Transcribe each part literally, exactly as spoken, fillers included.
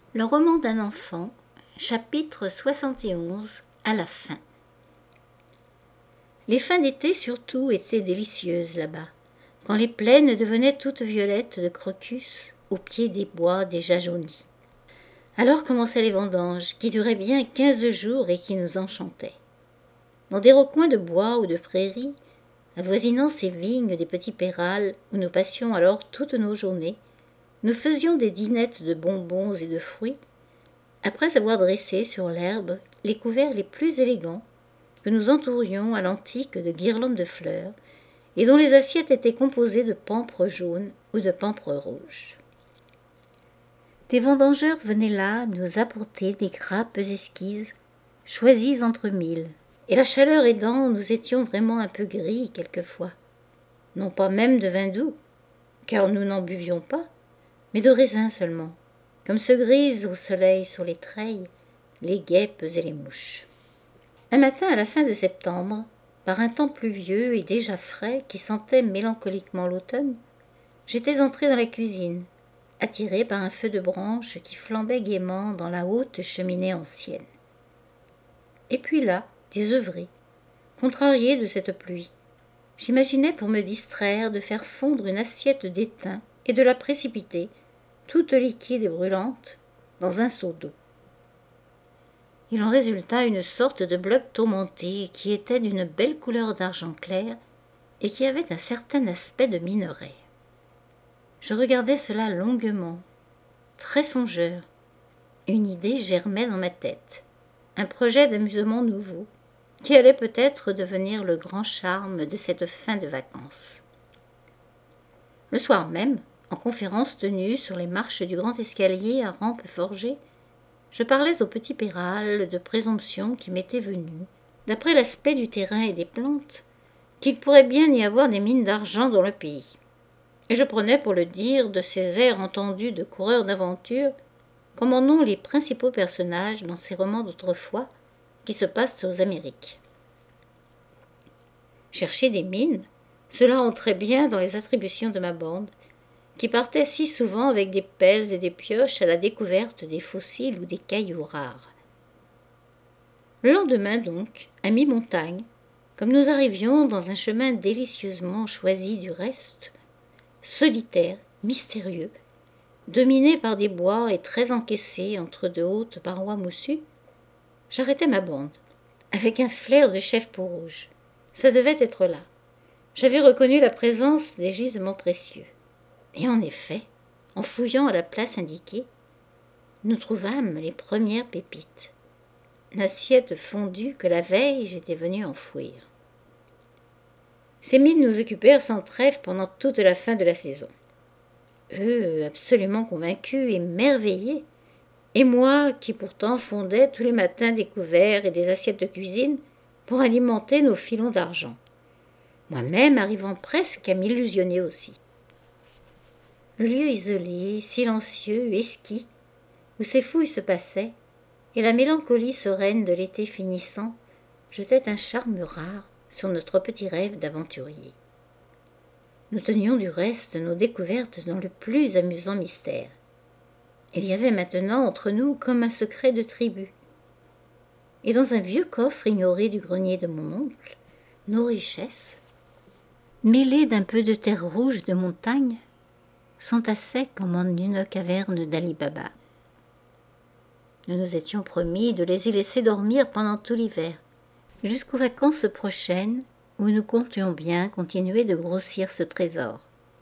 Le roman d'un enfant, chapitre soixante et onze, à la fin. Les fins d'été surtout étaient délicieuses là-bas, quand les plaines devenaient toutes violettes de crocus au pied des bois déjà jaunis. Alors commençaient les vendanges, qui duraient bien quinze jours et qui nous enchantaient. Dans des recoins de bois ou de prairies, avoisinant ces vignes des petits pérales où nous passions alors toutes nos journées, nous faisions des dînettes de bonbons et de fruits, après avoir dressé sur l'herbe les couverts les plus élégants, que nous entourions à l'antique de guirlandes de fleurs, et dont les assiettes étaient composées de pampres jaunes ou de pampres rouges. Des vendangeurs venaient là nous apporter des grappes esquisses, choisies entre mille, et la chaleur aidant, nous étions vraiment un peu gris quelquefois. Non pas même de vin doux, car nous n'en buvions pas, mais de raisin seulement, comme se grisent au soleil sur les treilles les guêpes et les mouches. Un matin à la fin de septembre, par un temps pluvieux et déjà frais qui sentait mélancoliquement l'automne, j'étais entrée dans la cuisine, attirée par un feu de branche qui flambait gaiement dans la haute cheminée ancienne. Et puis là, désœuvrée, contrariée de cette pluie, j'imaginais pour me distraire de faire fondre une assiette d'étain et de la précipiter, toute liquide et brûlante, dans un seau d'eau. Il en résulta une sorte de bloc tourmenté qui était d'une belle couleur d'argent clair et qui avait un certain aspect de minerai. Je regardais cela longuement, très songeur. Une idée germait dans ma tête, un projet d'amusement nouveau, qui allait peut-être devenir le grand charme de cette fin de vacances. Le soir même, en conférence tenue sur les marches du grand escalier à rampe forgée, je parlais au petit Péral de présomption qui m'était venue, d'après l'aspect du terrain et des plantes, qu'il pourrait bien y avoir des mines d'argent dans le pays. Et je prenais pour le dire de ces airs entendus de coureurs d'aventure, comme en ont les principaux personnages dans ces romans d'autrefois qui se passent aux Amériques. Chercher des mines, cela entrait bien dans les attributions de ma bande, qui partait si souvent avec des pelles et des pioches à la découverte des fossiles ou des cailloux rares. Le lendemain donc, à mi-montagne, comme nous arrivions dans un chemin délicieusement choisi du reste, solitaire, mystérieux, dominé par des bois et très encaissé entre de hautes parois moussues, j'arrêtai ma bande, avec un flair de chef peau-rouge. Ça devait être là. J'avais reconnu la présence des gisements précieux. Et en effet, en fouillant à la place indiquée, nous trouvâmes les premières pépites. L'assiette fondue que la veille j'étais venue enfouir. Ces mines nous occupèrent sans trêve pendant toute la fin de la saison. Eux, absolument convaincus, émerveillés, et moi qui pourtant fondais tous les matins des couverts et des assiettes de cuisine pour alimenter nos filons d'argent, moi-même arrivant presque à m'illusionner aussi. Le lieu isolé, silencieux, esquis, où ces fouilles se passaient, et la mélancolie sereine de l'été finissant, jetaient un charme rare sur notre petit rêve d'aventurier. Nous tenions du reste nos découvertes dans le plus amusant mystère. Il y avait maintenant entre nous comme un secret de tribu. Et dans un vieux coffre ignoré du grenier de mon oncle, nos richesses, mêlées d'un peu de terre rouge de montagne, s'entassaient comme en une caverne d'Ali Baba. Nous nous étions promis de les y laisser dormir pendant tout l'hiver, jusqu'aux vacances prochaines où nous comptions bien continuer de grossir ce trésor.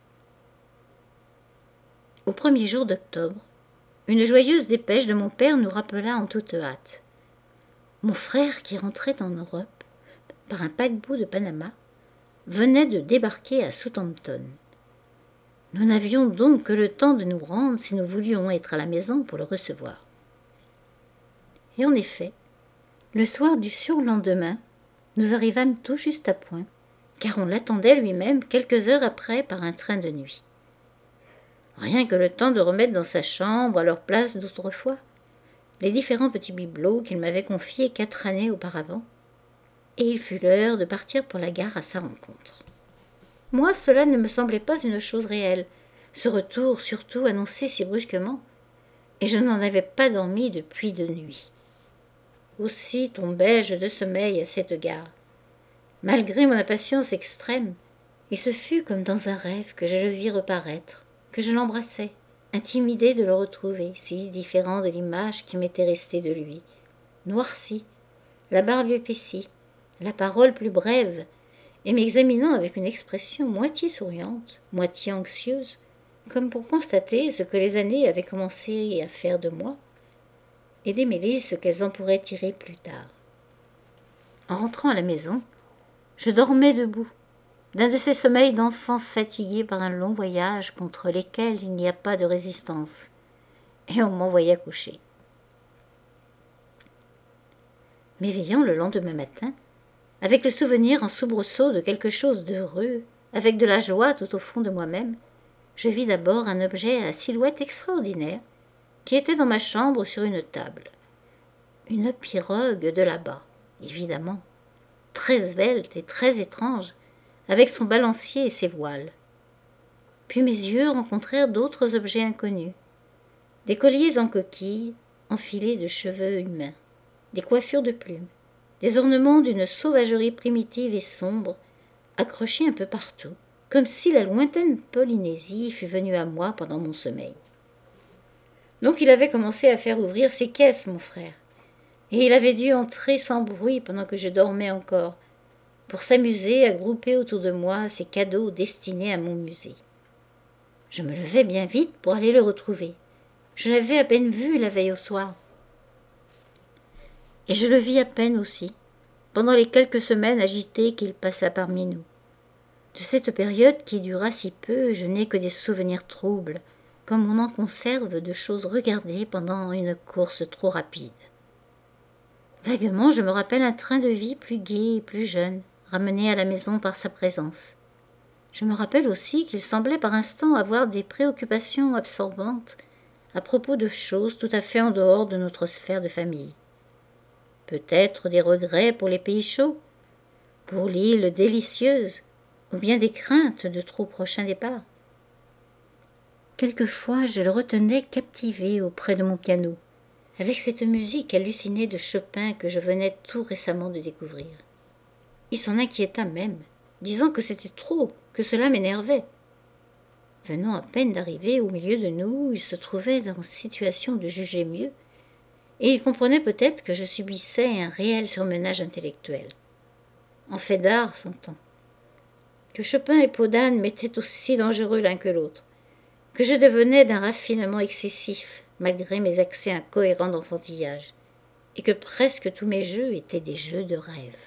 Au premier jour d'octobre, une joyeuse dépêche de mon père nous rappela en toute hâte. Mon frère, qui rentrait en Europe par un paquebot de Panama, venait de débarquer à Southampton. Nous n'avions donc que le temps de nous rendre si nous voulions être à la maison pour le recevoir. Et en effet, le soir du surlendemain, nous arrivâmes tout juste à point, car on l'attendait lui-même quelques heures après par un train de nuit. Rien que le temps de remettre dans sa chambre à leur place d'autrefois les différents petits bibelots qu'il m'avait confiés quatre années auparavant, et il fut l'heure de partir pour la gare à sa rencontre. Moi, cela ne me semblait pas une chose réelle, ce retour surtout annoncé si brusquement, et je n'en avais pas dormi depuis deux nuits. Aussi tombai-je de sommeil à cette gare, malgré mon impatience extrême, et ce fut comme dans un rêve que je le vis reparaître, que je l'embrassai, intimidé de le retrouver, si différent de l'image qui m'était restée de lui, noirci, la barbe épaissie, la parole plus brève, et m'examinant avec une expression moitié souriante, moitié anxieuse, comme pour constater ce que les années avaient commencé à faire de moi, et démêler ce qu'elles en pourraient tirer plus tard. En rentrant à la maison, je dormais debout, d'un de ces sommeils d'enfant fatigué par un long voyage contre lesquels il n'y a pas de résistance, et on m'envoya coucher. M'éveillant le lendemain matin, avec le souvenir en soubresaut de quelque chose d'heureux, avec de la joie tout au fond de moi-même, je vis d'abord un objet à silhouette extraordinaire qui était dans ma chambre sur une table. Une pirogue de là-bas, évidemment, très svelte et très étrange, avec son balancier et ses voiles. Puis mes yeux rencontrèrent d'autres objets inconnus, des colliers en coquilles, enfilés de cheveux humains, des coiffures de plumes, des ornements d'une sauvagerie primitive et sombre, accrochés un peu partout, comme si la lointaine Polynésie fût venue à moi pendant mon sommeil. Donc il avait commencé à faire ouvrir ses caisses, mon frère, et il avait dû entrer sans bruit pendant que je dormais encore, pour s'amuser à grouper autour de moi ces cadeaux destinés à mon musée. Je me levai bien vite pour aller le retrouver. Je l'avais à peine vu la veille au soir. Et je le vis à peine aussi, pendant les quelques semaines agitées qu'il passa parmi nous. De cette période qui dura si peu, je n'ai que des souvenirs troubles, comme on en conserve de choses regardées pendant une course trop rapide. Vaguement, je me rappelle un train de vie plus gai et plus jeune, ramené à la maison par sa présence. Je me rappelle aussi qu'il semblait par instants avoir des préoccupations absorbantes à propos de choses tout à fait en dehors de notre sphère de famille. Peut-être des regrets pour les pays chauds, pour l'île délicieuse, ou bien des craintes de trop prochains départs. Quelquefois, je le retenais captivé auprès de mon piano, avec cette musique hallucinée de Chopin que je venais tout récemment de découvrir. Il s'en inquiéta même, disant que c'était trop, que cela m'énervait. Venant à peine d'arriver au milieu de nous, il se trouvait dans situation de juger mieux, et il comprenait peut-être que je subissais un réel surmenage intellectuel. En fait d'art, s'entend. Que Chopin et Podane m'étaient aussi dangereux l'un que l'autre, que je devenais d'un raffinement excessif, malgré mes accès incohérents d'enfantillage, et que presque tous mes jeux étaient des jeux de rêve.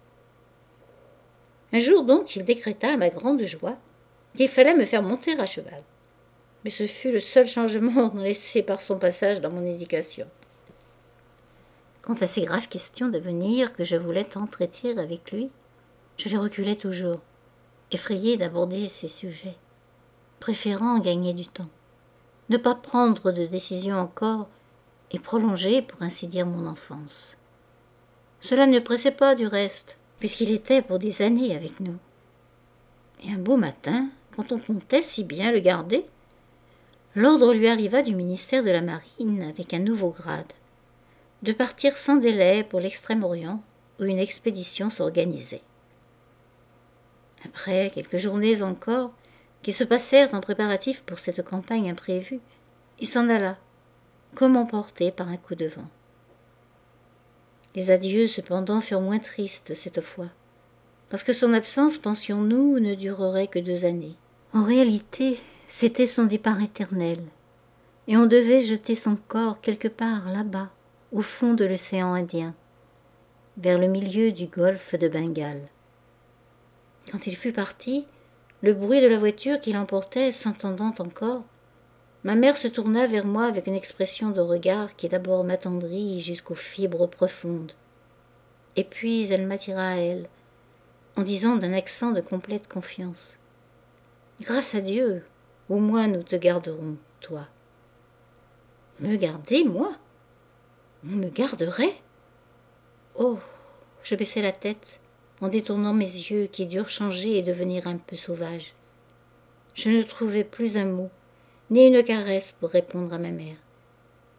Un jour donc, il décréta à ma grande joie qu'il fallait me faire monter à cheval. Mais ce fut le seul changement laissé par son passage dans mon éducation. Quant à ces graves questions d'avenir que je voulais entretenir avec lui, je les reculais toujours, effrayé d'aborder ces sujets, préférant gagner du temps, ne pas prendre de décision encore et prolonger, pour ainsi dire, mon enfance. Cela ne pressait pas du reste, puisqu'il était pour des années avec nous. Et un beau matin, quand on comptait si bien le garder, l'ordre lui arriva du ministère de la Marine avec un nouveau grade, de partir sans délai pour l'Extrême-Orient, où une expédition s'organisait. Après quelques journées encore, qui se passèrent en préparatifs pour cette campagne imprévue, il s'en alla, comme emporté par un coup de vent. Les adieux, cependant, furent moins tristes cette fois, parce que son absence, pensions-nous, ne durerait que deux années. En réalité, c'était son départ éternel, et on devait jeter son corps quelque part là-bas, au fond de l'océan Indien, vers le milieu du golfe de Bengale. Quand il fut parti, le bruit de la voiture qui l'emportait s'entendant encore, ma mère se tourna vers moi avec une expression de regard qui d'abord m'attendrit jusqu'aux fibres profondes. Et puis elle m'attira à elle, en disant d'un accent de complète confiance : « Grâce à Dieu, au moins nous te garderons, toi. » Me garder, moi ? On me garderait ? Oh, je baissai la tête, en détournant mes yeux qui durent changer et devenir un peu sauvages. Je ne trouvais plus un mot, ni une caresse pour répondre à ma mère.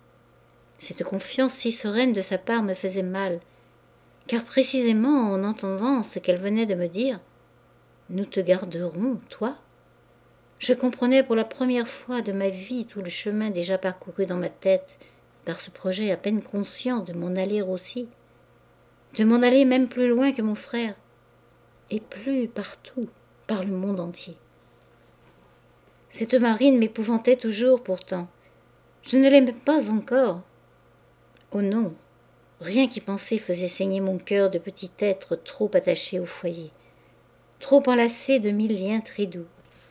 Cette confiance si sereine de sa part me faisait mal, car précisément en entendant ce qu'elle venait de me dire, « Nous te garderons, toi ?» je comprenais pour la première fois de ma vie tout le chemin déjà parcouru dans ma tête par ce projet à peine conscient de m'en aller aussi, de m'en aller même plus loin que mon frère, et plus partout, par le monde entier. Cette marine m'épouvantait toujours pourtant. Je ne l'aimais pas encore. Oh non, rien qu'y penser faisait saigner mon cœur de petit être trop attaché au foyer, trop enlacé de mille liens très doux.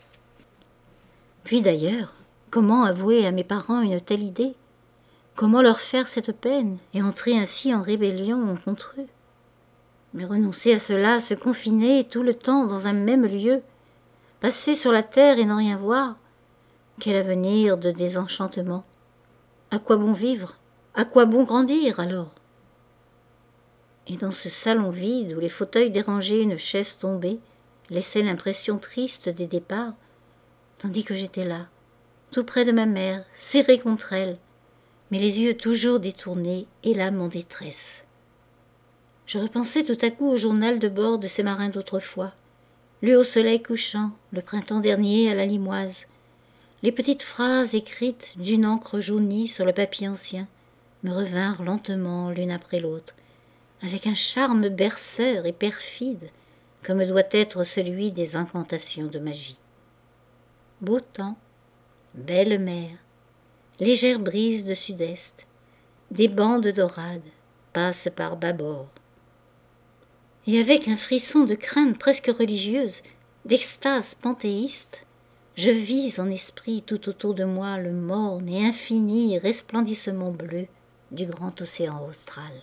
Puis d'ailleurs, comment avouer à mes parents une telle idée? Comment leur faire cette peine et entrer ainsi en rébellion contre eux? Mais renoncer à cela, se confiner tout le temps dans un même lieu, passer sur la terre et n'en rien voir, quel avenir de désenchantement! À quoi bon vivre? À quoi bon grandir alors? Et dans ce salon vide où les fauteuils dérangés, une chaise tombée, laissaient l'impression triste des départs, tandis que j'étais là, tout près de ma mère, serrée contre elle, mais les yeux toujours détournés et l'âme en détresse. Je repensais tout à coup au journal de bord de ces marins d'autrefois, lu au soleil couchant, le printemps dernier à la limoise. Les petites phrases écrites d'une encre jaunie sur le papier ancien me revinrent lentement l'une après l'autre, avec un charme berceur et perfide, comme doit être celui des incantations de magie. Beau temps, belle mer, légère brise de sud-est, des bandes dorades passent par bâbord. Et avec un frisson de crainte presque religieuse, d'extase panthéiste, je vis en esprit tout autour de moi le morne et infini resplendissement bleu du grand océan austral.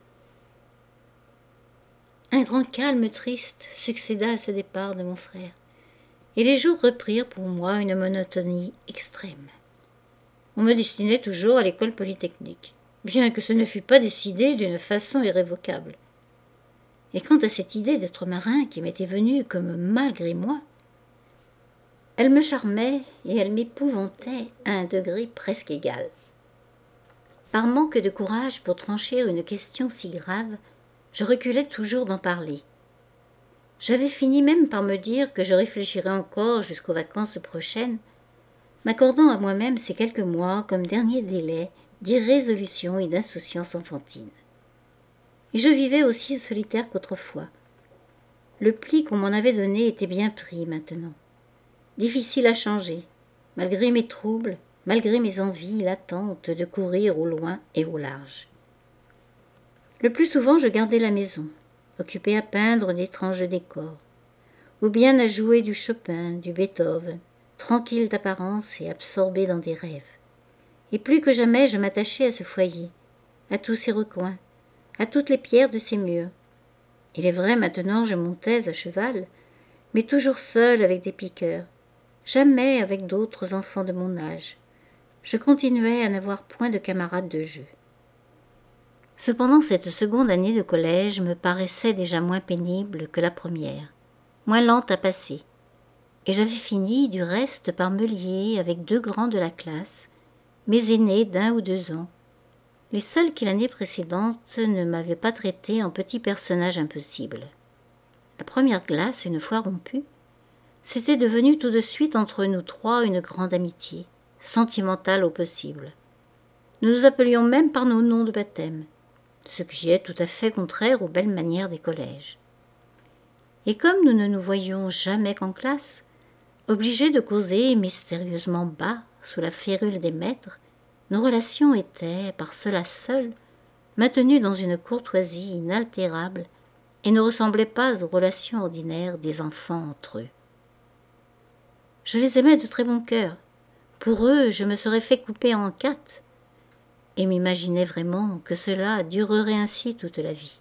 Un grand calme triste succéda à ce départ de mon frère, et les jours reprirent pour moi une monotonie extrême. On me destinait toujours à l'école polytechnique, bien que ce ne fût pas décidé d'une façon irrévocable. Et quant à cette idée d'être marin qui m'était venue comme malgré moi, elle me charmait et elle m'épouvantait à un degré presque égal. Par manque de courage pour trancher une question si grave, je reculais toujours d'en parler. J'avais fini même par me dire que je réfléchirais encore jusqu'aux vacances prochaines, m'accordant à moi-même ces quelques mois comme dernier délai d'irrésolution et d'insouciance enfantine. Et je vivais aussi solitaire qu'autrefois. Le pli qu'on m'en avait donné était bien pris maintenant. Difficile à changer, malgré mes troubles, malgré mes envies latentes de courir au loin et au large. Le plus souvent, je gardais la maison, occupée à peindre d'étranges décors, ou bien à jouer du Chopin, du Beethoven, tranquille d'apparence et absorbé dans des rêves. Et plus que jamais, je m'attachais à ce foyer, à tous ses recoins, à toutes les pierres de ses murs. Il est vrai, maintenant, je montais à cheval, mais toujours seule avec des piqueurs, jamais avec d'autres enfants de mon âge. Je continuais à n'avoir point de camarades de jeu. Cependant, cette seconde année de collège me paraissait déjà moins pénible que la première, moins lente à passer, et j'avais fini, du reste, par me lier avec deux grands de la classe, mes aînés d'un ou deux ans, les seuls qui l'année précédente ne m'avaient pas traité en petit personnage impossible. La première glace, une fois rompue, c'était devenu tout de suite entre nous trois une grande amitié, sentimentale au possible. Nous nous appelions même par nos noms de baptême, ce qui est tout à fait contraire aux belles manières des collèges. Et comme nous ne nous voyions jamais qu'en classe, obligés de causer mystérieusement bas sous la férule des maîtres, nos relations étaient, par cela seul, maintenues dans une courtoisie inaltérable et ne ressemblaient pas aux relations ordinaires des enfants entre eux. Je les aimais de très bon cœur. Pour eux, je me serais fait couper en quatre, et m'imaginais vraiment que cela durerait ainsi toute la vie.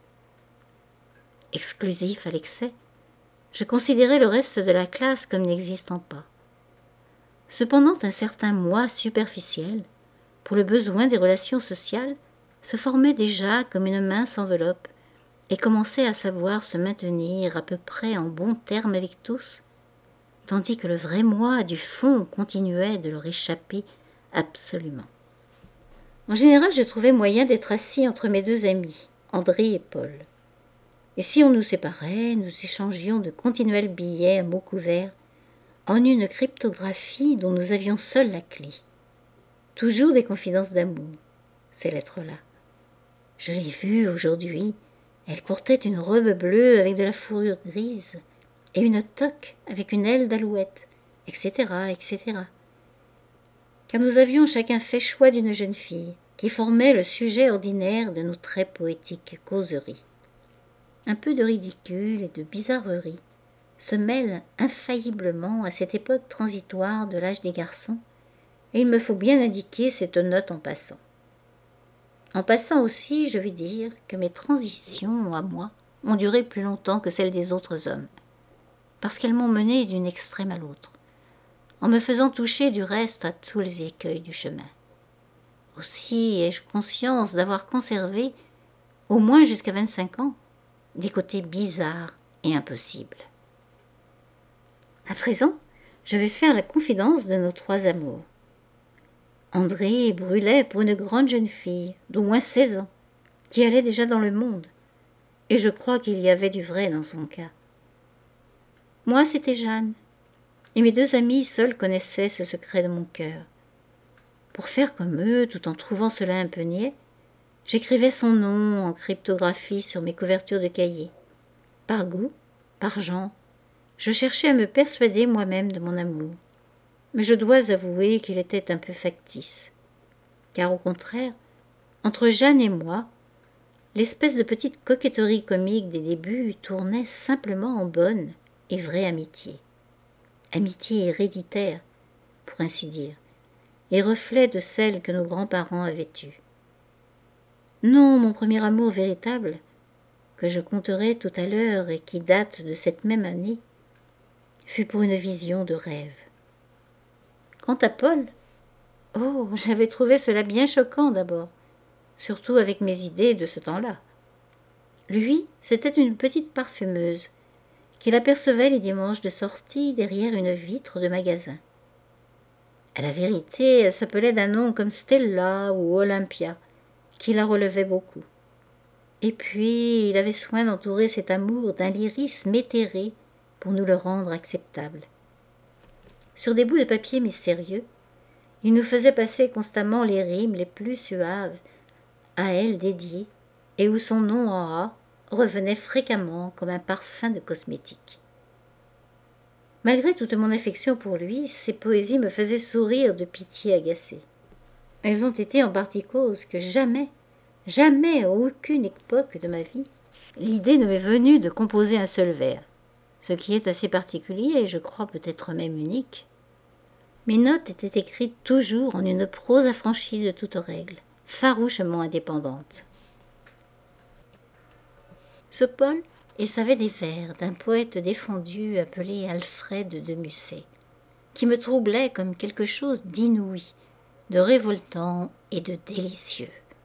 Exclusif à l'excès, je considérais le reste de la classe comme n'existant pas. Cependant, un certain moi superficiel, pour le besoin des relations sociales, se formait déjà comme une mince enveloppe et commençait à savoir se maintenir à peu près en bons termes avec tous, tandis que le vrai moi du fond continuait de leur échapper absolument. En général, je trouvais moyen d'être assis entre mes deux amis, André et Paul. Et si on nous séparait, nous échangions de continuels billets à mots couverts en une cryptographie dont nous avions seuls la clé. Toujours des confidences d'amour, ces lettres-là. Je l'ai vue aujourd'hui. Elle portait une robe bleue avec de la fourrure grise et une toque avec une aile d'alouette, et cetera, et cetera. Car nous avions chacun fait choix d'une jeune fille qui formait le sujet ordinaire de nos très poétiques causeries. Un peu de ridicule et de bizarrerie se mêlent infailliblement à cette époque transitoire de l'âge des garçons, et il me faut bien indiquer cette note en passant. En passant aussi, je vais dire que mes transitions à moi ont duré plus longtemps que celles des autres hommes, parce qu'elles m'ont mené d'une extrême à l'autre, en me faisant toucher du reste à tous les écueils du chemin. Aussi ai-je conscience d'avoir conservé, au moins jusqu'à vingt-cinq ans, des côtés bizarres et impossibles. À présent, je vais faire la confidence de nos trois amours. André brûlait pour une grande jeune fille, d'au moins seize ans, qui allait déjà dans le monde, et je crois qu'il y avait du vrai dans son cas. Moi, c'était Jeanne, et mes deux amis seuls connaissaient ce secret de mon cœur. Pour faire comme eux, tout en trouvant cela un peu niais, j'écrivais son nom en cryptographie sur mes couvertures de cahiers. Par goût, par genre, je cherchais à me persuader moi-même de mon amour. Mais je dois avouer qu'il était un peu factice. Car au contraire, entre Jeanne et moi, l'espèce de petite coquetterie comique des débuts tournait simplement en bonne et vraie amitié. Amitié héréditaire, pour ainsi dire, et reflet de celle que nos grands-parents avaient eue. Non, mon premier amour véritable, que je compterai tout à l'heure et qui date de cette même année, fut pour une vision de rêve. Quant à Paul, oh, j'avais trouvé cela bien choquant d'abord, surtout avec mes idées de ce temps-là. Lui, c'était une petite parfumeuse qu'il apercevait les dimanches de sortie derrière une vitre de magasin. À la vérité, elle s'appelait d'un nom comme Stella ou Olympia, qui la relevait beaucoup. Et puis, il avait soin d'entourer cet amour d'un lyrisme éthéré pour nous le rendre acceptable. Sur des bouts de papier mystérieux, il nous faisait passer constamment les rimes les plus suaves à elle dédiées, et où son nom en A revenait fréquemment comme un parfum de cosmétique. Malgré toute mon affection pour lui, ses poésies me faisaient sourire de pitié agacée. Elles ont été en partie cause que jamais, jamais, à aucune époque de ma vie, l'idée ne m'est venue de composer un seul vers, ce qui est assez particulier et je crois peut-être même unique. Mes notes étaient écrites toujours en une prose affranchie de toute règle, farouchement indépendante. Ce Paul, il savait des vers d'un poète défendu appelé Alfred de Musset, qui me troublait comme quelque chose d'inouï, de révoltant et de délicieux.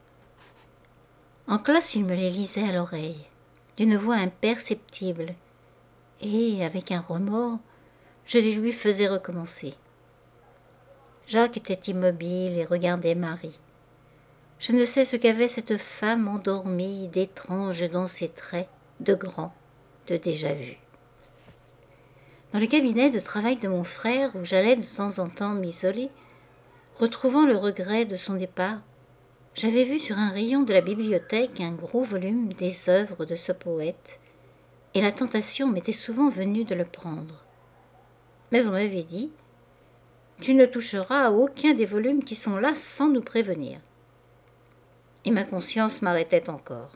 En classe, il me les lisait à l'oreille, d'une voix imperceptible, et, avec un remords, je les lui faisais recommencer. Jacques était immobile et regardait Marie. Je ne sais ce qu'avait cette femme endormie, d'étrange dans ses traits, de grand, de déjà-vu. Dans le cabinet de travail de mon frère, où j'allais de temps en temps m'isoler, retrouvant le regret de son départ, j'avais vu sur un rayon de la bibliothèque un gros volume des œuvres de ce poète, et la tentation m'était souvent venue de le prendre. Mais on m'avait dit « Tu ne toucheras à aucun des volumes qui sont là sans nous prévenir. » Et ma conscience m'arrêtait encore.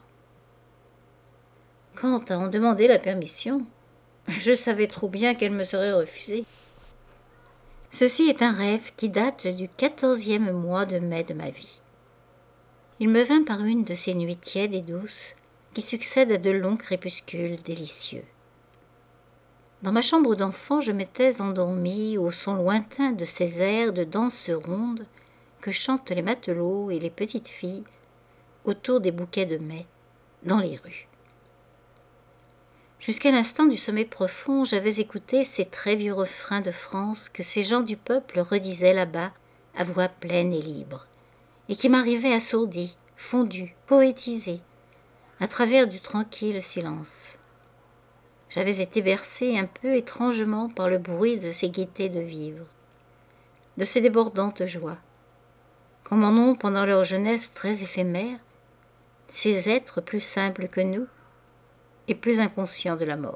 Quant à en demander la permission, je savais trop bien qu'elle me serait refusée. Ceci est un rêve qui date du quatorzième mois de mai de ma vie. Il me vint par une de ces nuits tièdes et douces qui succèdent à de longs crépuscules délicieux. Dans ma chambre d'enfant, je m'étais endormie au son lointain de ces airs de danse ronde que chantent les matelots et les petites filles autour des bouquets de mai dans les rues. Jusqu'à l'instant du sommeil profond, j'avais écouté ces très vieux refrains de France que ces gens du peuple redisaient là-bas à voix pleine et libre, et qui m'arrivait assourdi, fondu, poétisé, à travers du tranquille silence. J'avais été bercé un peu étrangement par le bruit de ces gaietés de vivre, de ces débordantes joies, comme en ont pendant leur jeunesse très éphémère ces êtres plus simples que nous et plus inconscients de la mort.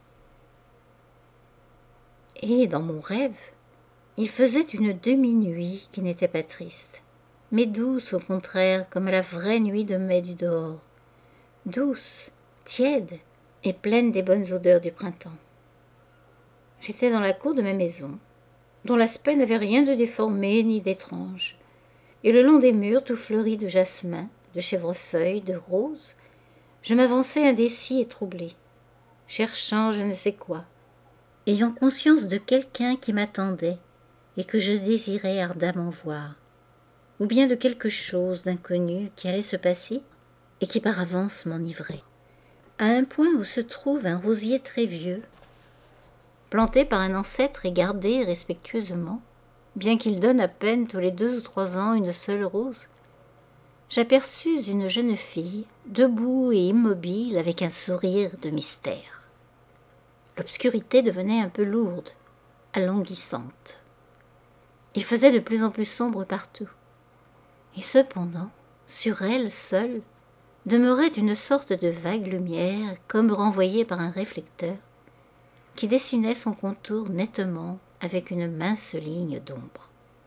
Et dans mon rêve, il faisait une demi-nuit qui n'était pas triste, mais douce au contraire, comme la vraie nuit de mai du dehors, douce, tiède et pleine des bonnes odeurs du printemps. J'étais dans la cour de ma maison, dont l'aspect n'avait rien de déformé ni d'étrange, et le long des murs tout fleuris de jasmin, de chèvrefeuille, de roses, je m'avançais indécis et troublé, cherchant je ne sais quoi, ayant conscience de quelqu'un qui m'attendait et que je désirais ardemment voir, ou bien de quelque chose d'inconnu qui allait se passer et qui par avance m'enivrait, à un point où se trouve un rosier très vieux, planté par un ancêtre et gardé respectueusement, bien qu'il donne à peine tous les deux ou trois ans une seule rose, j'aperçus une jeune fille, debout et immobile, avec un sourire de mystère. L'obscurité devenait un peu lourde, alanguissante. Il faisait de plus en plus sombre partout. Et cependant, sur elle seule, demeurait une sorte de vague lumière, comme renvoyée par un réflecteur, qui dessinait son contour nettement avec une mince ligne d'ombre.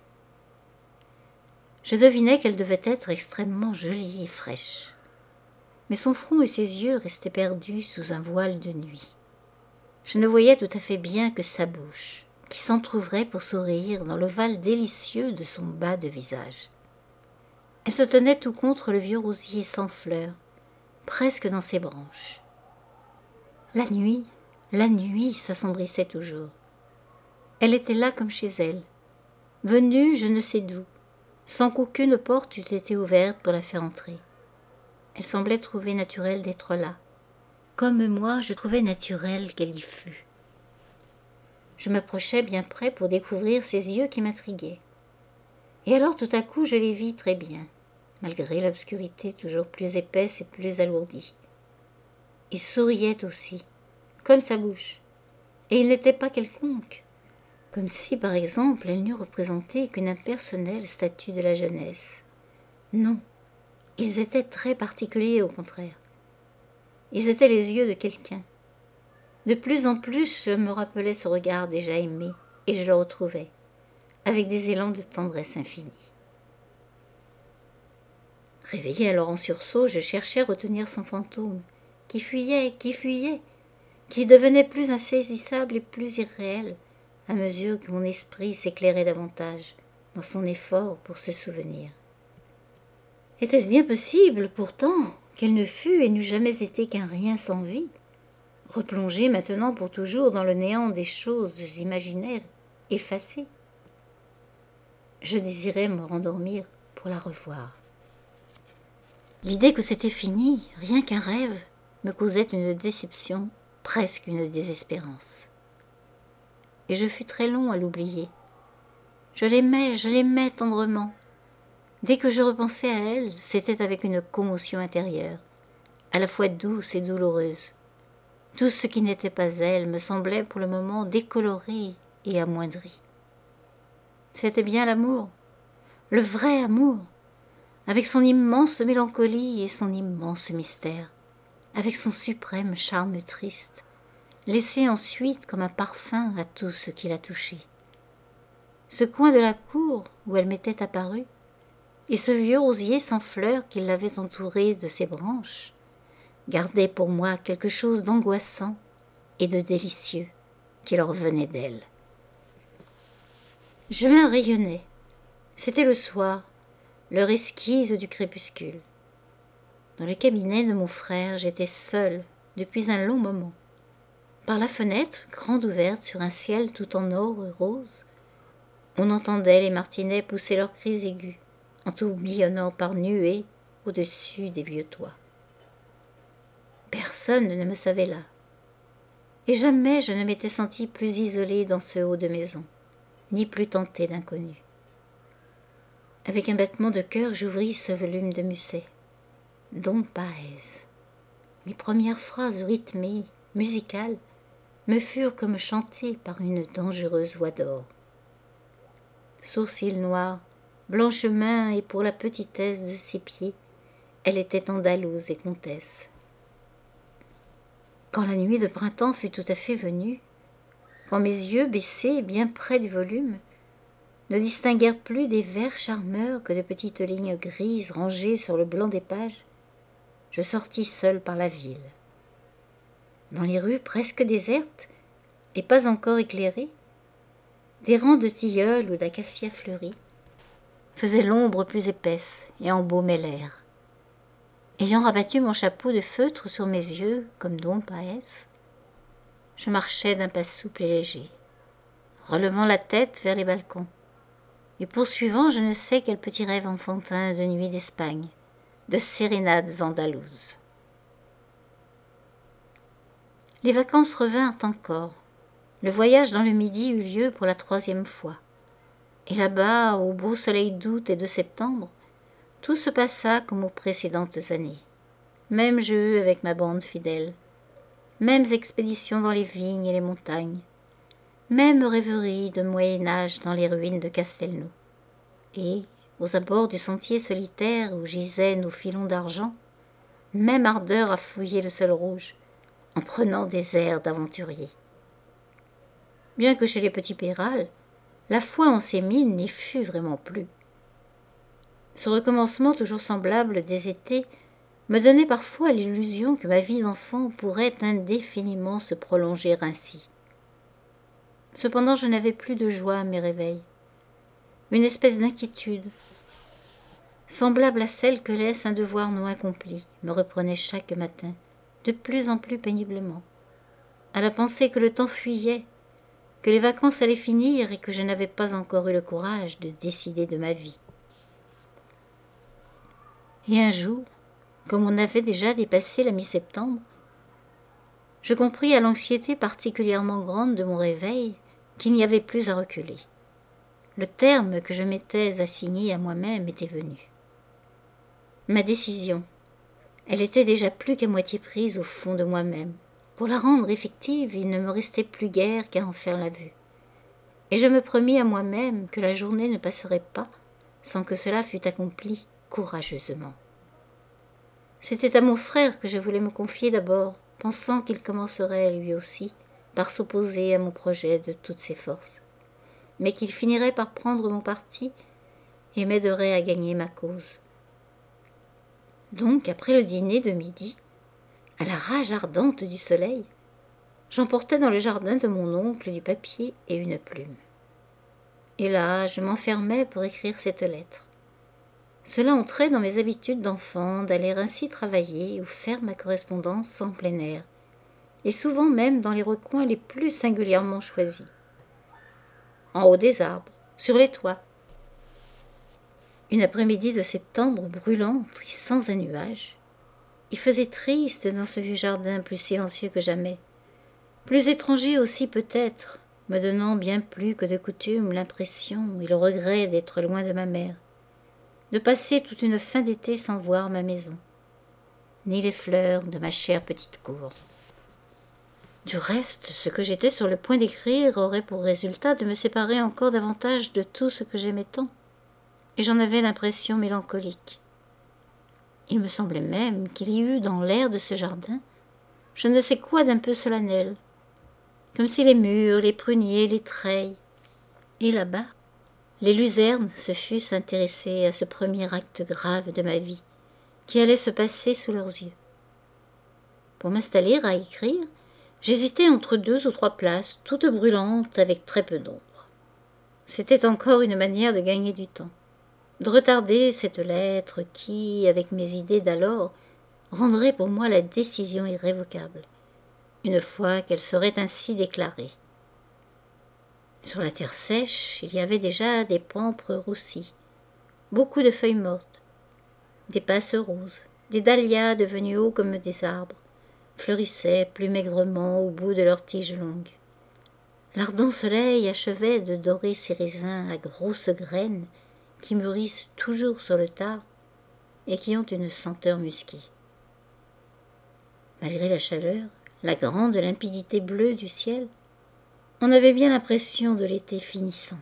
Je devinais qu'elle devait être extrêmement jolie et fraîche, mais son front et ses yeux restaient perdus sous un voile de nuit. Je ne voyais tout à fait bien que sa bouche, qui s'entr'ouvrait pour sourire dans l'ovale délicieux de son bas de visage. Elle se tenait tout contre le vieux rosier sans fleurs, presque dans ses branches. La nuit, la nuit s'assombrissait toujours. Elle était là comme chez elle, venue je ne sais d'où, sans qu'aucune porte eût été ouverte pour la faire entrer. Elle semblait trouver naturel d'être là, comme moi je trouvais naturel qu'elle y fût. Je m'approchai bien près pour découvrir ses yeux qui m'intriguaient. Et alors tout à coup je les vis très bien, malgré l'obscurité toujours plus épaisse et plus alourdie. Il souriait aussi, comme sa bouche, et il n'était pas quelconque, comme si par exemple elle n'eût représenté qu'une impersonnelle statue de la jeunesse. Non, ils étaient très particuliers au contraire. Ils étaient les yeux de quelqu'un. De plus en plus je me rappelais ce regard déjà aimé, et je le retrouvais, avec des élans de tendresse infinie. Réveillé alors en sursaut, je cherchais à retenir son fantôme, qui fuyait, qui fuyait, qui devenait plus insaisissable et plus irréel, à mesure que mon esprit s'éclairait davantage dans son effort pour se souvenir. Était-ce bien possible, pourtant, qu'elle ne fût et n'eût jamais été qu'un rien sans vie, replongée maintenant pour toujours dans le néant des choses imaginaires, effacées? Je désirais me rendormir pour la revoir. L'idée que c'était fini, rien qu'un rêve, me causait une déception, presque une désespérance. Et je fus très long à l'oublier. Je l'aimais, je l'aimais tendrement. Dès que je repensais à elle, c'était avec une commotion intérieure, à la fois douce et douloureuse. Tout ce qui n'était pas elle me semblait pour le moment décoloré et amoindri. C'était bien l'amour, le vrai amour, avec son immense mélancolie et son immense mystère, avec son suprême charme triste, laissé ensuite comme un parfum à tout ce qui la touchait. Ce coin de la cour où elle m'était apparue, et ce vieux rosier sans fleurs qui l'avait entouré de ses branches, gardaient pour moi quelque chose d'angoissant et de délicieux qui leur venait d'elle. Juin rayonnait. C'était le soir, l'heure esquisse du crépuscule. Dans le cabinet de mon frère, j'étais seule depuis un long moment. Par la fenêtre, grande ouverte sur un ciel tout en or et rose, on entendait les martinets pousser leurs cris aigus, en tourbillonnant par nuées au-dessus des vieux toits. Personne ne me savait là, et jamais je ne m'étais sentie plus isolée dans ce haut de maison, ni plus tentée d'inconnu. Avec un battement de cœur, j'ouvris ce volume de Musset. Dom Páez. Les premières phrases rythmées, musicales, me furent comme chantées par une dangereuse voix d'or. Sourcils noirs, blanche main et pour la petitesse de ses pieds, elle était andalouse et comtesse. Quand la nuit de printemps fut tout à fait venue, quand mes yeux, baissés bien près du volume, ne distinguèrent plus des vers charmeurs que de petites lignes grises rangées sur le blanc des pages, je sortis seule par la ville. Dans les rues presque désertes et pas encore éclairées, des rangs de tilleuls ou d'acacias fleuris faisaient l'ombre plus épaisse et embaumaient l'air. Ayant rabattu mon chapeau de feutre sur mes yeux, comme Dom Páez, je marchais d'un pas souple et léger, relevant la tête vers les balcons, et poursuivant je ne sais quel petit rêve enfantin de nuit d'Espagne, de sérénades andalouses. Les vacances revinrent encore. Le voyage dans le Midi eut lieu pour la troisième fois. Et là-bas, au beau soleil d'août et de septembre, tout se passa comme aux précédentes années. Même jeu avec ma bande fidèle, mêmes expéditions dans les vignes et les montagnes, même rêveries de Moyen-Âge dans les ruines de Castelnau. Et, aux abords du sentier solitaire où gisaient nos filons d'argent, même ardeur à fouiller le sol rouge, en prenant des airs d'aventurier. Bien que chez les petits Peyral, la foi en ces mines n'y fût vraiment plus. Ce recommencement toujours semblable des étés me donnait parfois l'illusion que ma vie d'enfant pourrait indéfiniment se prolonger ainsi. Cependant, je n'avais plus de joie à mes réveils. Une espèce d'inquiétude, semblable à celle que laisse un devoir non accompli, me reprenait chaque matin, de plus en plus péniblement, à la pensée que le temps fuyait, que les vacances allaient finir et que je n'avais pas encore eu le courage de décider de ma vie. Et un jour, comme on avait déjà dépassé la mi-septembre, je compris à l'anxiété particulièrement grande de mon réveil qu'il n'y avait plus à reculer. Le terme que je m'étais assigné à moi-même était venu. Ma décision, elle était déjà plus qu'à moitié prise au fond de moi-même. Pour la rendre effective, il ne me restait plus guère qu'à en faire la vue. Et je me promis à moi-même que la journée ne passerait pas sans que cela fût accompli courageusement. C'était à mon frère que je voulais me confier d'abord, pensant qu'il commencerait lui aussi par s'opposer à mon projet de toutes ses forces, mais qu'il finirait par prendre mon parti et m'aiderait à gagner ma cause. Donc, après le dîner de midi, à la rage ardente du soleil, j'emportai dans le jardin de mon oncle du papier et une plume. Et là, je m'enfermai pour écrire cette lettre. Cela entrait dans mes habitudes d'enfant d'aller ainsi travailler ou faire ma correspondance en plein air, et souvent même dans les recoins les plus singulièrement choisis. En haut des arbres, sur les toits. Une après-midi de septembre brûlante et sans un nuage, il faisait triste dans ce vieux jardin plus silencieux que jamais, plus étranger aussi peut-être, me donnant bien plus que de coutume l'impression et le regret d'être loin de ma mère, de passer toute une fin d'été sans voir ma maison, ni les fleurs de ma chère petite cour. Du reste, ce que j'étais sur le point d'écrire aurait pour résultat de me séparer encore davantage de tout ce que j'aimais tant, et j'en avais l'impression mélancolique. Il me semblait même qu'il y eût dans l'air de ce jardin je ne sais quoi d'un peu solennel, comme si les mûres, les pruniers, les treilles, et là-bas, les luzernes se fussent intéressées à ce premier acte grave de ma vie, qui allait se passer sous leurs yeux. Pour m'installer à écrire, j'hésitais entre deux ou trois places, toutes brûlantes, avec très peu d'ombre. C'était encore une manière de gagner du temps, de retarder cette lettre qui, avec mes idées d'alors, rendrait pour moi la décision irrévocable, une fois qu'elle serait ainsi déclarée. Sur la terre sèche, il y avait déjà des pampres roussis, beaucoup de feuilles mortes, des passes roses, des dahlias devenus hauts comme des arbres, fleurissaient plus maigrement au bout de leurs tiges longues. L'ardent soleil achevait de dorer ces raisins à grosses graines qui mûrissent toujours sur le tard et qui ont une senteur musquée. Malgré la chaleur, la grande limpidité bleue du ciel, on avait bien l'impression de l'été finissant.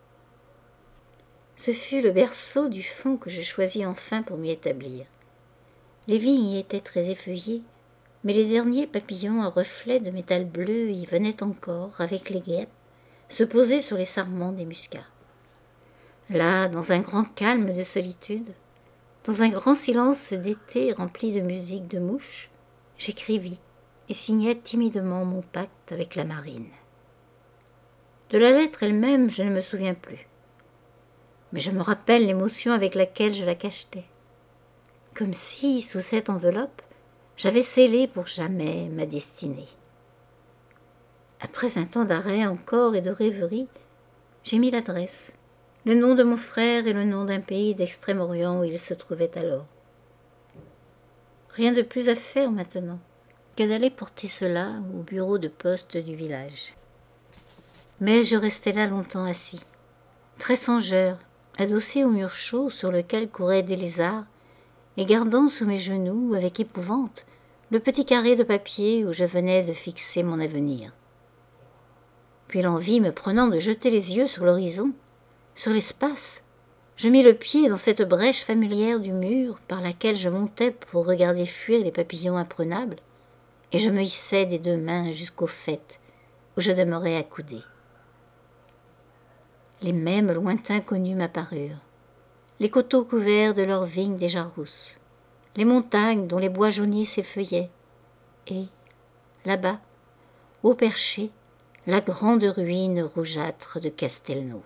Ce fut le berceau du fond que je choisis enfin pour m'y établir. Les vignes y étaient très effeuillées, mais les derniers papillons à reflets de métal bleu y venaient encore, avec les guêpes, se poser sur les sarments des muscats. Là, dans un grand calme de solitude, dans un grand silence d'été rempli de musique de mouches, j'écrivis et signai timidement mon pacte avec la marine. De la lettre elle-même, je ne me souviens plus. Mais je me rappelle l'émotion avec laquelle je la cachetais. Comme si, sous cette enveloppe, j'avais scellé pour jamais ma destinée. Après un temps d'arrêt encore et de rêverie, j'ai mis l'adresse, le nom de mon frère et le nom d'un pays d'Extrême-Orient où il se trouvait alors. Rien de plus à faire maintenant que d'aller porter cela au bureau de poste du village. Mais je restai là longtemps assis, très songeur, adossé au mur chaud sur lequel couraient des lézards, et gardant sous mes genoux, avec épouvante, le petit carré de papier où je venais de fixer mon avenir. Puis l'envie me prenant de jeter les yeux sur l'horizon, sur l'espace, je mis le pied dans cette brèche familière du mur par laquelle je montais pour regarder fuir les papillons imprenables, et je me hissai des deux mains jusqu'au faîte où je demeurais accoudé. Les mêmes lointains connus m'apparurent, les coteaux couverts de leurs vignes déjà rousses, les montagnes dont les bois jaunis s'effeuillaient, et, là-bas, au perché, la grande ruine rougeâtre de Castelnau.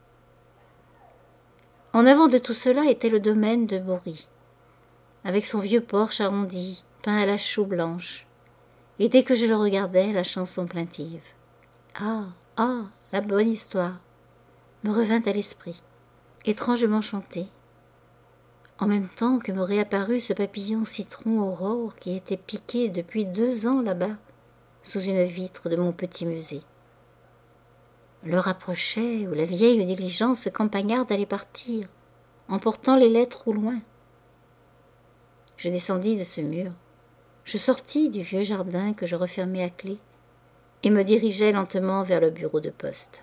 En avant de tout cela était le domaine de Bory, avec son vieux porche arrondi, peint à la chaux blanche, et dès que je le regardais, la chanson plaintive « Ah, ah, la bonne histoire !» me revint à l'esprit, étrangement chantée, en même temps que me réapparut ce papillon citron aurore qui était piqué depuis deux ans là-bas, sous une vitre de mon petit musée. L'heure approchait où la vieille diligence campagnarde allait partir, emportant les lettres au loin. Je descendis de ce mur, je sortis du vieux jardin que je refermai à clé, et me dirigeai lentement vers le bureau de poste.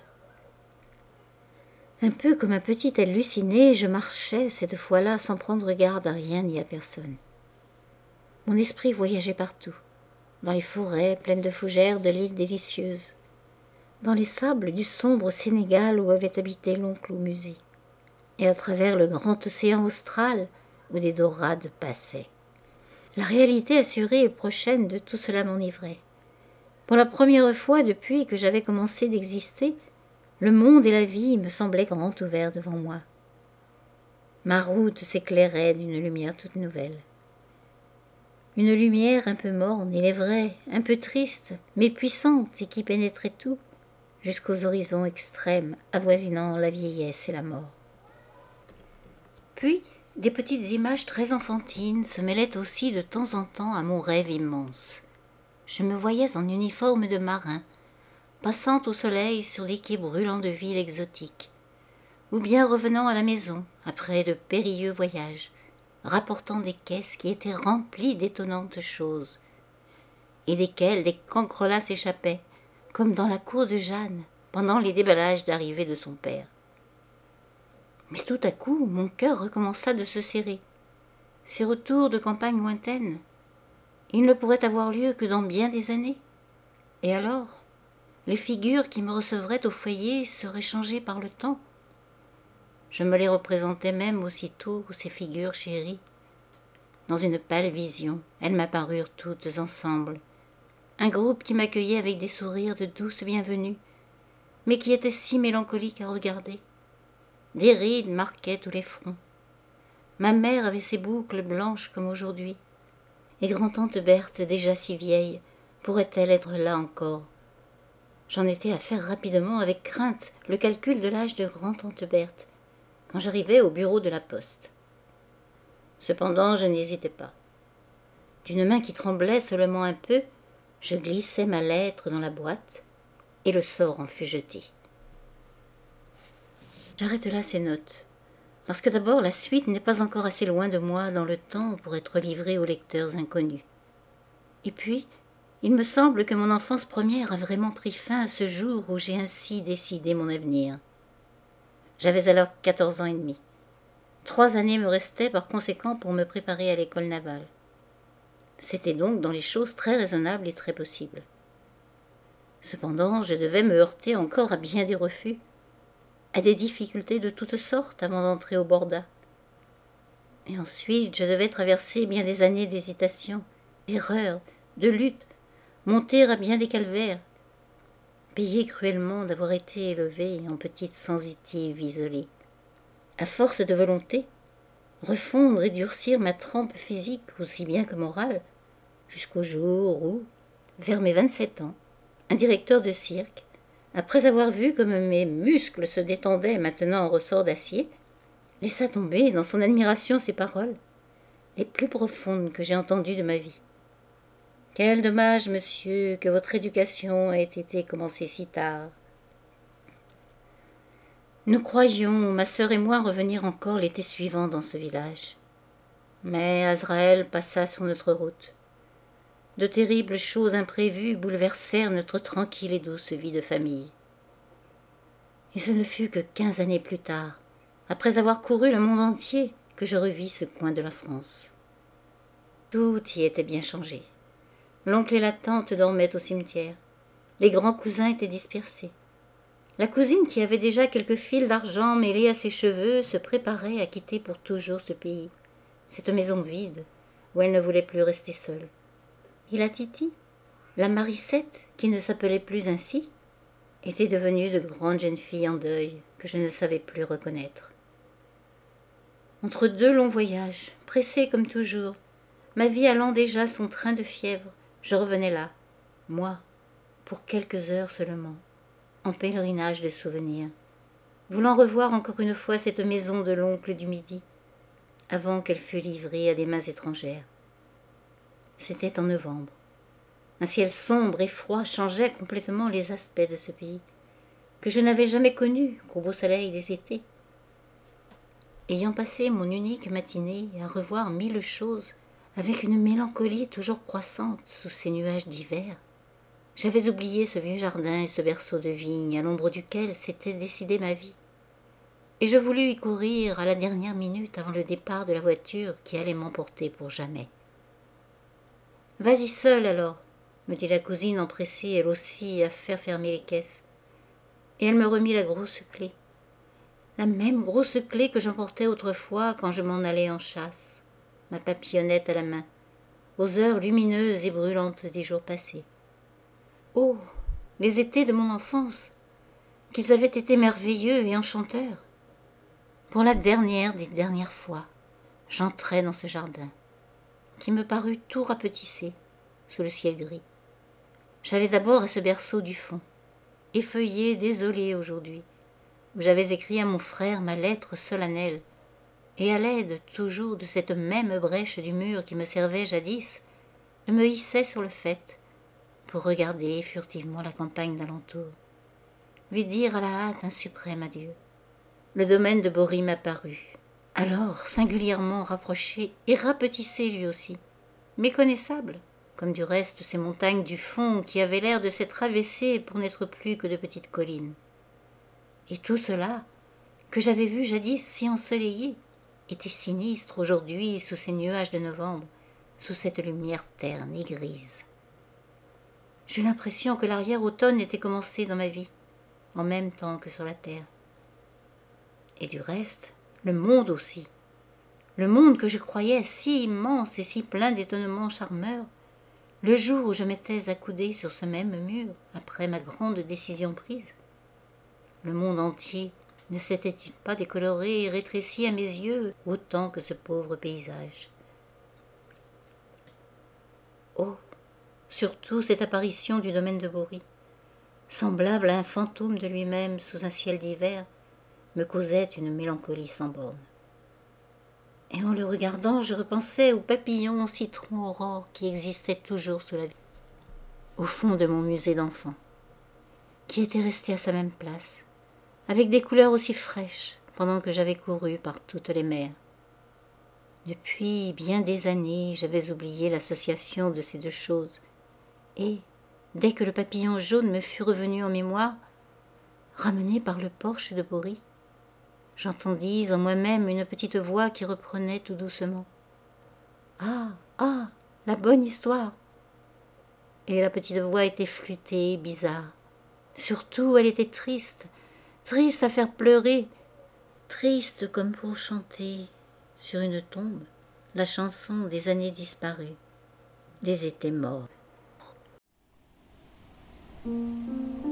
Un peu comme un petit halluciné, je marchais cette fois-là sans prendre garde à rien ni à personne. Mon esprit voyageait partout, dans les forêts pleines de fougères de l'île délicieuse, dans les sables du sombre Sénégal où avait habité l'oncle au musée, et à travers le grand océan austral où des dorades passaient. La réalité assurée et prochaine de tout cela m'enivrait. Pour la première fois depuis que j'avais commencé d'exister, le monde et la vie me semblaient grand ouverts devant moi. Ma route s'éclairait d'une lumière toute nouvelle. Une lumière un peu morne, il est vrai, un peu triste, mais puissante et qui pénétrait tout, jusqu'aux horizons extrêmes avoisinant la vieillesse et la mort. Puis, des petites images très enfantines se mêlaient aussi de temps en temps à mon rêve immense. Je me voyais en uniforme de marin, passant au soleil sur des quais brûlants de villes exotiques, ou bien revenant à la maison après de périlleux voyages, rapportant des caisses qui étaient remplies d'étonnantes choses, et desquelles des cancrelats s'échappaient, comme dans la cour de Jeanne, pendant les déballages d'arrivée de son père. Mais tout à coup, mon cœur recommença de se serrer. Ces retours de campagne lointaine, ils ne pourraient avoir lieu que dans bien des années. Et alors, les figures qui me recevraient au foyer seraient changées par le temps. Je me les représentais même aussitôt, ces figures chéries. Dans une pâle vision, elles m'apparurent toutes ensemble. Un groupe qui m'accueillait avec des sourires de douce bienvenue, mais qui était si mélancolique à regarder. Des rides marquaient tous les fronts. Ma mère avait ses boucles blanches comme aujourd'hui, et grand-tante Berthe, déjà si vieille, pourrait-elle être là encore? J'en étais à faire rapidement, avec crainte, le calcul de l'âge de grand-tante Berthe, quand j'arrivai au bureau de la poste. Cependant, je n'hésitais pas. D'une main qui tremblait seulement un peu, je glissai ma lettre dans la boîte, et le sort en fut jeté. J'arrête là ces notes, Parce que d'abord, la suite n'est pas encore assez loin de moi dans le temps pour être livrée aux lecteurs inconnus. Et puis, il me semble que mon enfance première a vraiment pris fin à ce jour où j'ai ainsi décidé mon avenir. J'avais alors quatorze ans et demi. Trois années me restaient par conséquent pour me préparer à l'école navale. C'était donc dans les choses très raisonnables et très possibles. Cependant, je devais me heurter encore à bien des refus, à des difficultés de toutes sortes avant d'entrer au Borda. Et ensuite, je devais traverser bien des années d'hésitation, d'erreur, de lutte, monter à bien des calvaires, payer cruellement d'avoir été élevée en petite sensitive isolée. À force de volonté, refondre et durcir ma trempe physique aussi bien que morale, jusqu'au jour où, vers mes vingt-sept ans, un directeur de cirque, après avoir vu comme mes muscles se détendaient maintenant en ressort d'acier, laissa tomber dans son admiration ces paroles, les plus profondes que j'ai entendues de ma vie. Quel dommage, monsieur, que votre éducation ait été commencée si tard. Nous croyions, ma sœur et moi, revenir encore l'été suivant dans ce village. Mais Azraël passa sur notre route. De terribles choses imprévues bouleversèrent notre tranquille et douce vie de famille. Et ce ne fut que quinze années plus tard, après avoir couru le monde entier, que je revis ce coin de la France. Tout y était bien changé. L'oncle et la tante dormaient au cimetière. Les grands cousins étaient dispersés. La cousine, qui avait déjà quelques fils d'argent mêlés à ses cheveux, se préparait à quitter pour toujours ce pays, cette maison vide, où elle ne voulait plus rester seule. Et la Titi, la Maricette, qui ne s'appelait plus ainsi, était devenue de grandes jeunes filles en deuil que je ne savais plus reconnaître. Entre deux longs voyages, pressés comme toujours, ma vie allant déjà son train de fièvre, je revenais là, moi, pour quelques heures seulement, en pèlerinage de souvenirs, voulant revoir encore une fois cette maison de l'oncle du Midi, avant qu'elle fût livrée à des mains étrangères. C'était en novembre. Un ciel sombre et froid changeait complètement les aspects de ce pays, que je n'avais jamais connu qu'au beau soleil des étés. Ayant passé mon unique matinée à revoir mille choses, avec une mélancolie toujours croissante sous ces nuages d'hiver, j'avais oublié ce vieux jardin et ce berceau de vigne à l'ombre duquel s'était décidée ma vie, et je voulus y courir à la dernière minute avant le départ de la voiture qui allait m'emporter pour jamais. « Vas-y seule alors, » me dit la cousine empressée elle aussi à faire fermer les caisses. Et elle me remit la grosse clé. La même grosse clé que j'emportais autrefois quand je m'en allais en chasse, ma papillonnette à la main, aux heures lumineuses et brûlantes des jours passés. Oh, les étés de mon enfance, qu'ils avaient été merveilleux et enchanteurs. Pour la dernière des dernières fois, j'entrai dans ce jardin, qui me parut tout rapetissé sous le ciel gris. J'allai d'abord à ce berceau du fond, effeuillé, désolé aujourd'hui, où j'avais écrit à mon frère ma lettre solennelle, et à l'aide toujours de cette même brèche du mur qui me servait jadis, je me hissais sur le faîte pour regarder furtivement la campagne d'alentour, lui dire à la hâte un suprême adieu. Le domaine de Bory m'apparut, alors singulièrement rapproché et rapetissé lui aussi, méconnaissable, comme du reste ces montagnes du fond qui avaient l'air de s'être abaissées pour n'être plus que de petites collines. Et tout cela, que j'avais vu jadis si ensoleillé, était sinistre aujourd'hui sous ces nuages de novembre, sous cette lumière terne et grise. J'eus l'impression que l'arrière-automne était commencé dans ma vie, en même temps que sur la terre. Et du reste, le monde aussi, le monde que je croyais si immense et si plein d'étonnements charmeurs, le jour où je m'étais accoudée sur ce même mur, après ma grande décision prise, le monde entier ne s'était-il pas décoloré et rétréci à mes yeux autant que ce pauvre paysage? Oh, surtout cette apparition du domaine de Bory, semblable à un fantôme de lui-même sous un ciel d'hiver, me causait une mélancolie sans borne. Et en le regardant, je repensais aux papillons citron aurore qui existaient toujours sous la vie, au fond de mon musée d'enfant, qui était resté à sa même place, avec des couleurs aussi fraîches, pendant que j'avais couru par toutes les mers. Depuis bien des années, j'avais oublié l'association de ces deux choses, et, dès que le papillon jaune me fut revenu en mémoire, ramené par le porche de Bory, j'entendis en moi-même une petite voix qui reprenait tout doucement. « Ah, ah, la bonne histoire !» Et la petite voix était flûtée, bizarre. Surtout, elle était triste, triste à faire pleurer, triste comme pour chanter sur une tombe la chanson des années disparues, des étés morts.